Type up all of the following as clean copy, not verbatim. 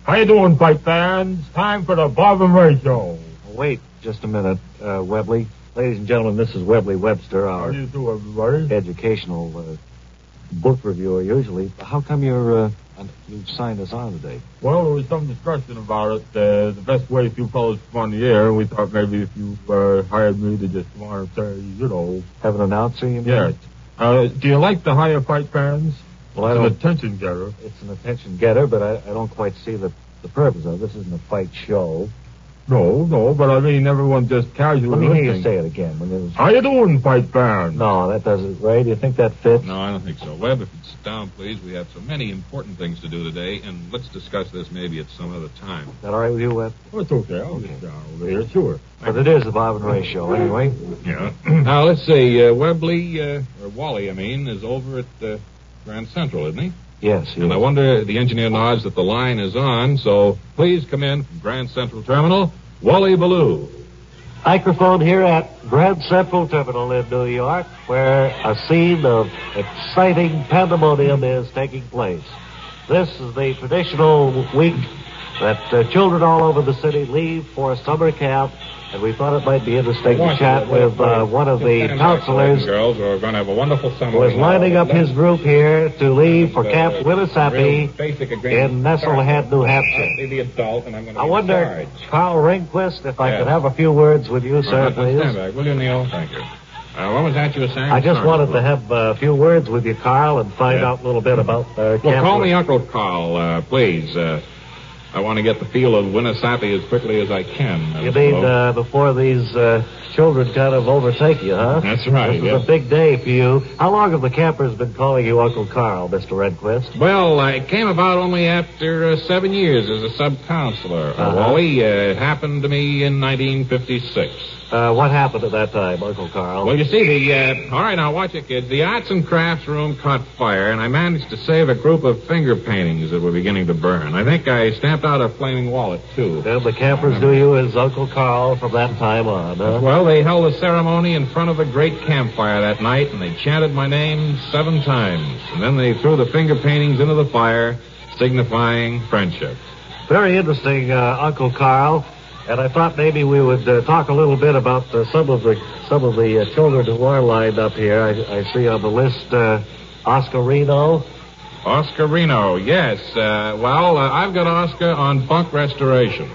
How you doing, fight fans? Time for the Bob and Ray Show. Wait just a minute, Webley. Ladies and gentlemen, this is Webley Webster, How our do you do, everybody? educational book reviewer usually. How come you've signed us on today? Well, there was some discussion about it. The best way if you fellows come on the air, we thought maybe if you hired me to just come on and say, Have an announcer, you mean? Yes. Do you like to hire fight fans? Well, It's an attention getter. It's an attention getter, but I don't quite see the purpose of it. This isn't a fight show. No, but I mean, everyone just casually Let me hear you listening. say it again. How you doing, fight fans? No, that doesn't. Ray, do you think that fits? No, I don't think so. Webb, if you'd sit down, please. We have so many important things to do today, and let's discuss this maybe at some other time. Is that all right with you, Webb? Oh, it's okay. I'll get down over here, sure. But it is the Bob and Ray Show, anyway. Yeah. Now, let's say Webley, or Wally, is over at Grand Central, isn't he? Yes, he And is. I wonder, the engineer nods that the line is on, so please come in from Grand Central Terminal, Wally Ballou. Microphone here at Grand Central Terminal in New York, where a scene of exciting pandemonium is taking place. This is the traditional week that children all over the city leave for summer camp, and we thought it might be interesting to chat with one of the counselors Girls, we're going to have a wonderful summer. who is lining up his group here to leave for Camp Winnisappee in Nestlehead, New Hampshire. I'll be the adult, and I'm going to I be in wonder, charge. Carl Ringquist, if I Yes. could have a few words with you, sir, Stand please. back, will you, Neil? Thank you. What was that you were saying? I just Sorry. wanted to have a few words with you, Carl, and find Yeah. out a little bit about Camp. Well, call me Uncle Carl, please. I want to get the feel of Winnisappee as quickly as I can. You mean before these children kind of overtake you, huh? That's right, This is yes. a big day for you. How long have the campers been calling you Uncle Carl, Mr. Redquist? Well, it came about only after 7 years as a sub-counselor. Wally, it happened to me in 1956. What happened at that time, Uncle Carl? Well, you see, all right, now watch it, kids. The arts and crafts room caught fire, and I managed to save a group of finger paintings that were beginning to burn. I think I stamped out a flaming wallet, too. And the campers knew you as Uncle Carl from that time on, huh? Well, they held a ceremony in front of a great campfire that night, and they chanted my name 7 times. And then they threw the finger paintings into the fire, signifying friendship. Very interesting, Uncle Carl. And I thought maybe we would talk a little bit about some of the children who are lined up here. I see on the list Oscar Reno. Oscar Reno, yes. I've got Oscar on bunk restoration.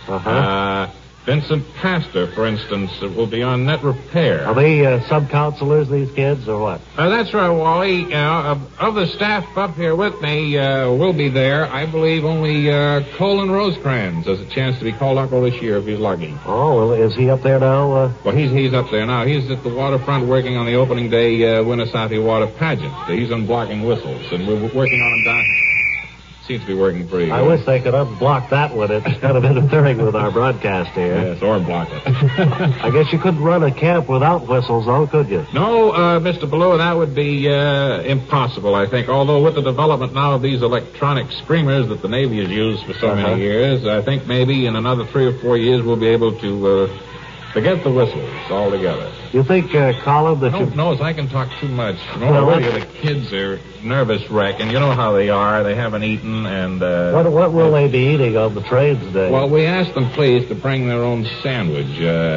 Vincent Pastor, for instance, will be on net repair. Are they sub-counselors, these kids, or what? That's right, Wally. Of the staff up here with me will be there. I believe only Colin Rosecrans has a chance to be called Uncle this year if he's lucky. Oh, well, is he up there now? Well, he's up there now. He's at the waterfront working on the opening day Winnisappee Water Pageant. He's unblocking whistles, and we're working on him down. Seems to be working pretty good. I wish they could unblock that one. It's kind of interfering with our broadcast here. Yes, or block it. I guess you couldn't run a camp without whistles, though, could you? No, Mr. Ballou, that would be impossible, I think. Although with the development now of these electronic screamers that the Navy has used for so many years, I think maybe in another 3 or 4 years we'll be able to forget the whistles altogether. You think, Colin, that you... No, I can talk too much. Well, The kids are nervous wreck, and you know how they are. They haven't eaten, and... What will they be eating on the train today? Well, we asked them, please, to bring their own sandwich.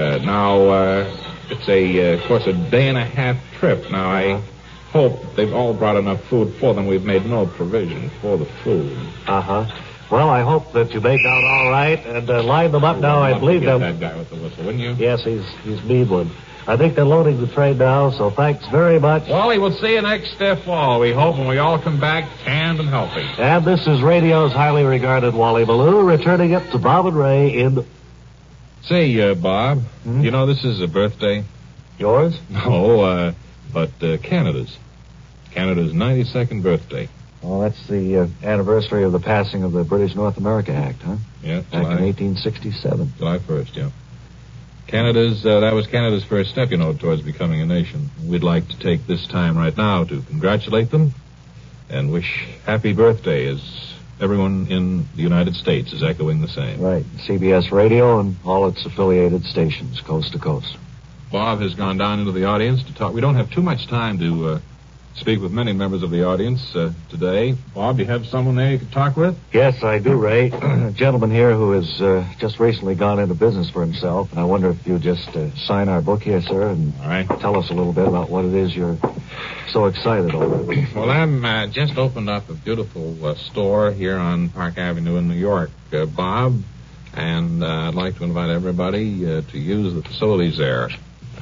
It's of course, a day-and-a-half trip. Now, I hope they've all brought enough food for them. We've made no provision for the food. Well, I hope that you make out all right and line them up now. I believe them. That guy with the whistle, wouldn't you? Yes, he's mean one. I think they're loading the train now, so thanks very much. Wally, we'll see you next fall, we hope, when we all come back tanned and healthy. And this is radio's highly regarded Wally Ballou, returning it to Bob and Ray in... Say, Bob, you know this is a birthday? Yours? No, but Canada's. Canada's 92nd birthday. Oh, that's the anniversary of the passing of the British North America Act, huh? Yeah, Back in 1867. July 1st, yeah. That was Canada's first step, towards becoming a nation. We'd like to take this time right now to congratulate them and wish happy birthday, as everyone in the United States is echoing the same. Right. CBS Radio and all its affiliated stations, coast to coast. Bob has gone down into the audience to talk. We don't have too much time to speak with many members of the audience today. Bob, you have someone there you can talk with? Yes, I do, Ray. A gentleman here who has just recently gone into business for himself, and I wonder if you'll just sign our book here, sir, and All right. tell us a little bit about what it is you're so excited over. Well, I'm just opened up a beautiful store here on Park Avenue in New York, Bob, and I'd like to invite everybody to use the facilities there.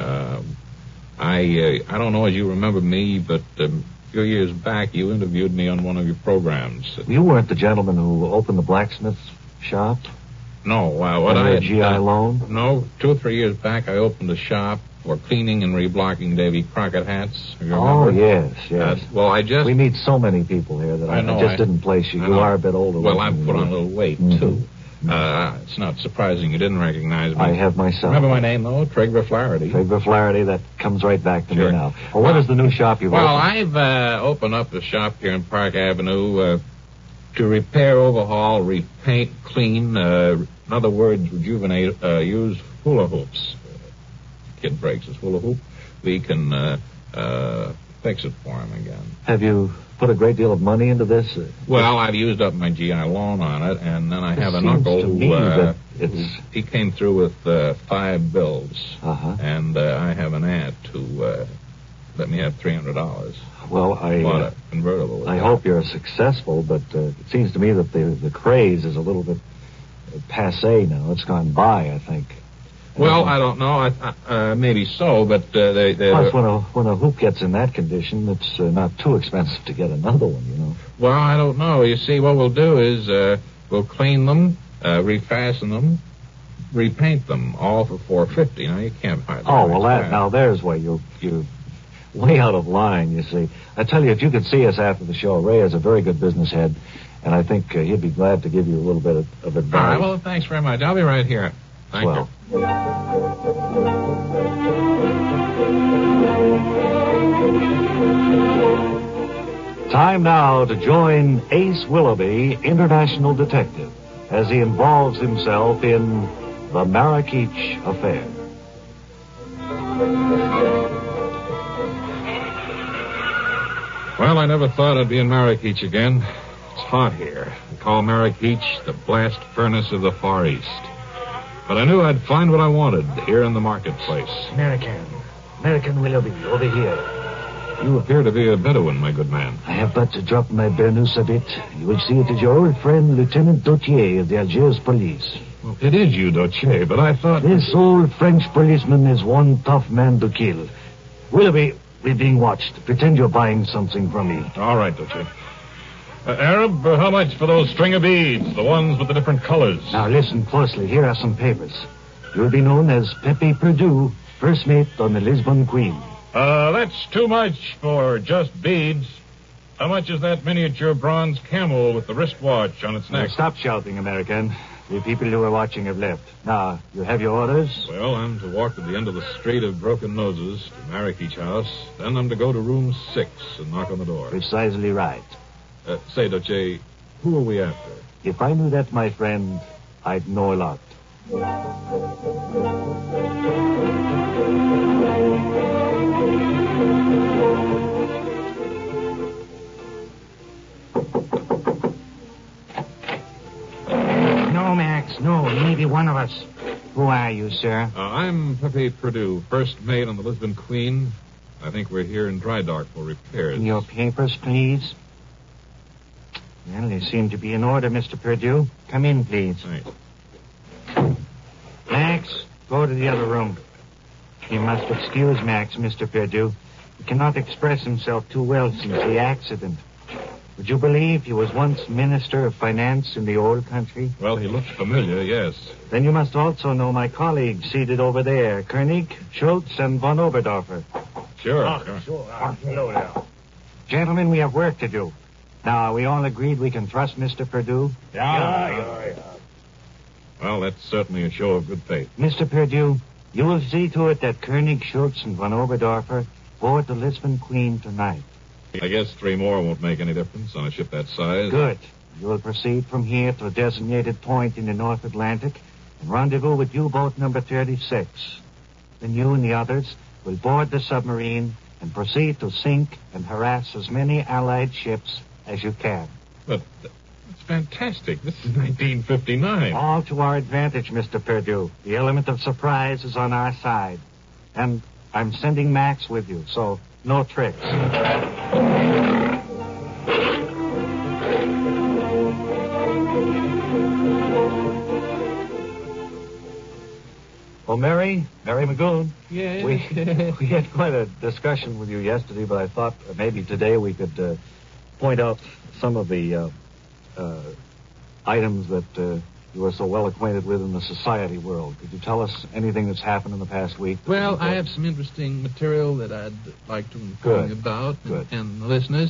I don't know if you remember me, but a few years back you interviewed me on one of your programs. You weren't the gentleman who opened the blacksmith shop? No, what Under I a had GI loan? No, 2 or 3 years back I opened a shop for cleaning and reblocking Davy Crockett hats. You remember? Oh, yes, yes. Well, I just... We meet so many people here that I know, just didn't place you. I You know. are a bit older. Well, looking I've put than on a you. little weight, too. It's not surprising you didn't recognize me. I have myself. Remember my name, though? Trigger Flaherty. Trigger Flaherty, that comes right back to Sure. me now. Well, what is the new shop you've Well, opened? I've opened up a shop here in Park Avenue to repair, overhaul, repaint, clean, in other words, rejuvenate, use hula hoops. Kid breaks his hula hoop. We can fix it for him again. Have you put a great deal of money into this? Well, I've used up my GI loan on it, and then I have an seems uncle to me that it's... he came through with 5 bills, and I have an aunt who let me have $300. Well, Bought I a convertible. with I that. hope you're successful, but it seems to me that the craze is a little bit passé now. It's gone by, I think. Well, I don't know. Maybe so, but they Plus, when a hoop gets in that condition, it's not too expensive to get another one, you know. Well, I don't know. You see, what we'll do is we'll clean them, refasten them, repaint them, all for $450. Now you can't hardly. Oh, well, match now there's where you're way out of line, you see. I tell you, if you could see us after the show, Ray is a very good business head, and I think he'd be glad to give you a little bit of All advice. right. Well, thanks very much. I'll be right here. Thank Well. you. Time now to join Ace Willoughby, international detective, as he involves himself in the Marrakech affair. Well, I never thought I'd be in Marrakech again. It's hot here. They call Marrakech the blast furnace of the Far East. But I knew I'd find what I wanted here in the marketplace. American Willoughby, over here. You appear to be a Bedouin, my good man. I have but to drop my burnous a bit. You will see it is your old friend, Lieutenant Dautier of the Algiers police. Well, it is you, Dautier, but I thought... This old French policeman is one tough man to kill. Willoughby, we're being watched. Pretend you're buying something from me. All right, Dautier. Arab, how much for those string of beads? The ones with the different colors. Now listen closely. Here are some papers. You'll be known as Pepe Perdue, first mate on the Lisbon Queen. That's too much for just beads. How much is that miniature bronze camel with the wristwatch on its neck? Stop shouting, American. The people who are watching have left. Now, you have your orders? Well, I'm to walk to the end of the Street of Broken Noses to Marrakech House. Then I'm to go to room 6 and knock on the door. Precisely right. Say, Dautier, who are we after? If I knew that, my friend, I'd know a lot. No, Max, no. He may be one of us. Who are you, sir? I'm Pepe Perdue, first mate on the Lisbon Queen. I think we're here in dry dock for repairs. Your papers, please. Well, they seem to be in order, Mr. Perdue. Come in, please. Thanks. Max, go to the other room. You must excuse Max, Mr. Perdue. He cannot express himself too well since the accident. Would you believe he was once Minister of Finance in the old country? Well, he looks familiar, yes. Then you must also know my colleagues seated over there, Koenig, Schultz, and von Oberdorfer. Sure. Hello there. Gentlemen, we have work to do. Now, are we all agreed we can trust Mr. Perdue? Yeah. Well, that's certainly a show of good faith. Mr. Perdue, you will see to it that Koenig, Schultz, and von Oberdorfer board the Lisbon Queen tonight. I guess 3 more won't make any difference on a ship that size. Good. You will proceed from here to a designated point in the North Atlantic and rendezvous with U-boat number 36. Then you and the others will board the submarine and proceed to sink and harass as many Allied ships as you can. But it's fantastic. This is 1959. All to our advantage, Mr. Perdue. The element of surprise is on our side. And I'm sending Max with you, so no tricks. Well, Mary Magoon. Yes. We had quite a discussion with you yesterday, but I thought maybe today we could point out some of the items that you are so well acquainted with in the society world. Could you tell us anything that's happened in the past week? Well, I have some interesting material that I'd like to inform you about and the listeners.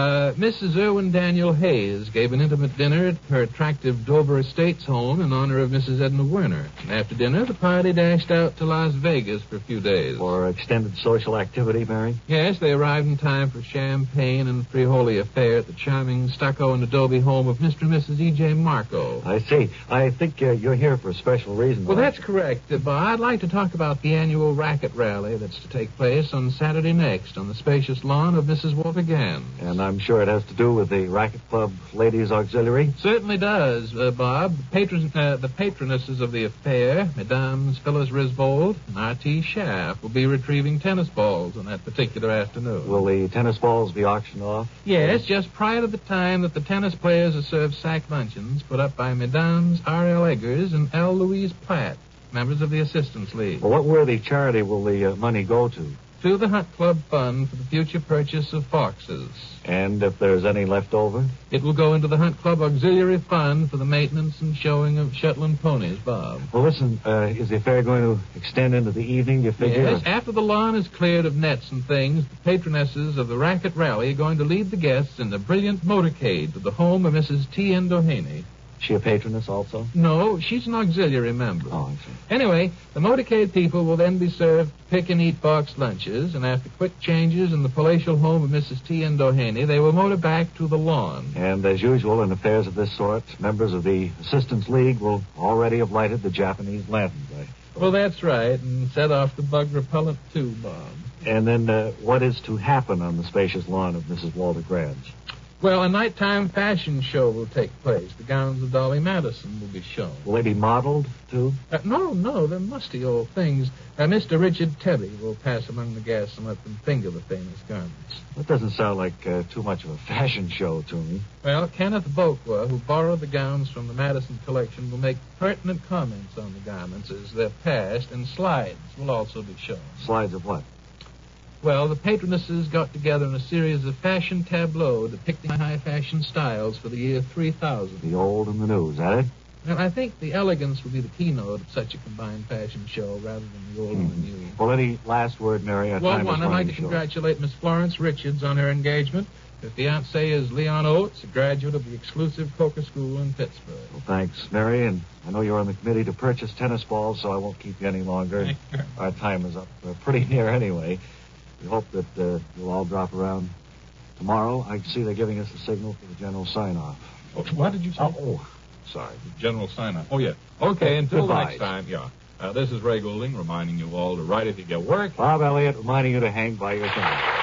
Mrs. Irwin Daniel Hayes gave an intimate dinner at her attractive Dover Estates home in honor of Mrs. Edna Werner. And after dinner, the party dashed out to Las Vegas for a few days. For extended social activity, Mary? Yes, they arrived in time for champagne and a frijoles affair at the charming stucco and adobe home of Mr. and Mrs. E.J. Marco. I see. I think you're here for a special reason. Well, that's correct, Bob. I'd like to talk about the annual racket rally that's to take place on Saturday next on the spacious lawn of Mrs. Walter Gans. And I'm sure it has to do with the Racket Club Ladies Auxiliary? Certainly does, Bob. The patronesses of the affair, Mesdames Phyllis Risvold and R.T. Schaff, will be retrieving tennis balls on that particular afternoon. Will the tennis balls be auctioned off? Yes, just prior to the time that the tennis players are served sack luncheons put up by Mesdames R.L. Eggers and L. Louise Platt, members of the Assistance League. Well, what worthy charity will the money go to? To the Hunt Club Fund for the future purchase of foxes. And if there's any left over? It will go into the Hunt Club Auxiliary Fund for the maintenance and showing of Shetland ponies, Bob. Well, listen, is the affair going to extend into the evening, you figure? Yes, after the lawn is cleared of nets and things, the patronesses of the Racket Rally are going to lead the guests in the brilliant motorcade to the home of Mrs. T.N. Doheny. She a patroness also? No, she's an auxiliary member. Oh, I see. Anyway, the motorcade people will then be served pick-and-eat box lunches, and after quick changes in the palatial home of Mrs. T.N. Doheny, they will motor back to the lawn. And as usual in affairs of this sort, members of the Assistance League will already have lighted the Japanese lanterns, I suppose. Well, that's right, and set off the bug repellent too, Bob. And then what is to happen on the spacious lawn of Mrs. Walter Grange? Well, a nighttime fashion show will take place. The gowns of Dolly Madison will be shown. Will they be modeled, too? No, they're musty old things. Mr. Richard Tebby will pass among the guests and let them finger the famous garments. That doesn't sound like too much of a fashion show to me. Well, Kenneth Boqua, who borrowed the gowns from the Madison collection, will make pertinent comments on the garments as they're passed, and slides will also be shown. Slides of what? Well, the patronesses got together in a series of fashion tableaux depicting high fashion styles for the year 3000. The old and the new, is that it? Well, I think the elegance will be the keynote of such a combined fashion show rather than the old and the new. Well, any last word, Mary? Well, I'd like to congratulate Miss Florence Richards on her engagement. Her fiancé is Leon Oates, a graduate of the exclusive Coker School in Pittsburgh. Well, thanks, Mary, and I know you're on the committee to purchase tennis balls, so I won't keep you any longer. Our time is up pretty near anyway. We hope that you'll all drop around tomorrow. I see they're giving us a signal for the general sign-off. Oh, what did you say? Oh, sorry. The general sign-off. Oh, yeah. Okay, until Goodbye. next time, yeah. This is Ray Goulding reminding you all to write if you get work. Bob Elliott reminding you to hang by your side.